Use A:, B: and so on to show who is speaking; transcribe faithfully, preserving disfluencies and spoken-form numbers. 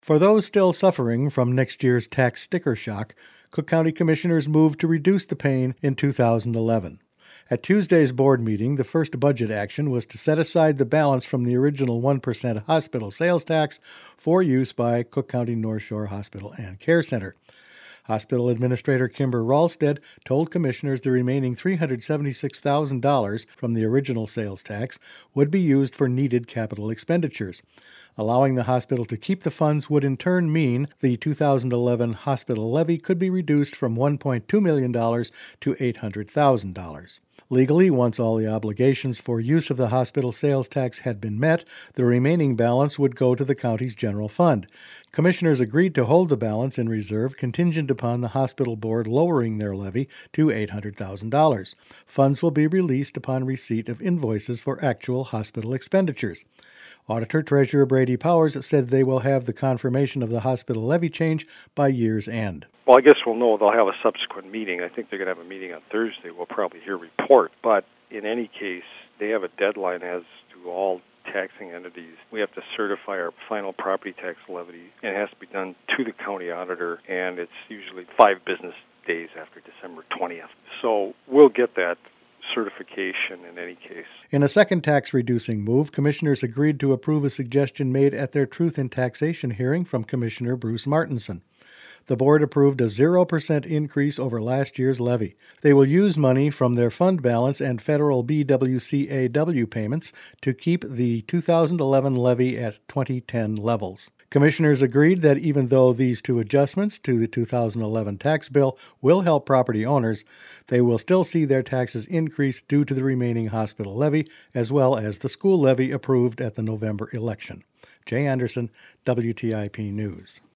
A: For those still suffering from next year's tax sticker shock, Cook County Commissioners moved to reduce the pain in two thousand eleven. At Tuesday's board meeting, the first budget action was to set aside the balance from the original one percent hospital sales tax for use by Cook County North Shore Hospital and Care Center. Hospital Administrator Kimber Ralstead told commissioners the remaining three hundred seventy-six thousand dollars from the original sales tax would be used for needed capital expenditures. Allowing the hospital to keep the funds would in turn mean the two thousand eleven hospital levy could be reduced from one point two million dollars to eight hundred thousand dollars. Legally, once all the obligations for use of the hospital sales tax had been met, the remaining balance would go to the county's general fund. Commissioners agreed to hold the balance in reserve contingent upon the hospital board lowering their levy to eight hundred thousand dollars. Funds will be released upon receipt of invoices for actual hospital expenditures. Auditor Treasurer Brady Powers said they will have the confirmation of the hospital levy change by year's end.
B: Well, I guess we'll know. They'll have a subsequent meeting. I think they're going to have a meeting on Thursday. We'll probably hear a report. But in any case, they have a deadline as to all taxing entities. We have to certify our final property tax levy, and it has to be done to the county auditor, and it's usually five business days after December twentieth. So we'll get that certification in any case.
A: In a second tax-reducing move, commissioners agreed to approve a suggestion made at their Truth in Taxation hearing from Commissioner Bruce Martinson. The board approved a zero percent increase over last year's levy. They will use money from their fund balance and federal B W C A W payments to keep the two thousand eleven levy at twenty ten levels. Commissioners agreed that even though these two adjustments to the two thousand eleven tax bill will help property owners, they will still see their taxes increase due to the remaining hospital levy, as well as the school levy approved at the November election. Jay Anderson, W T I P News.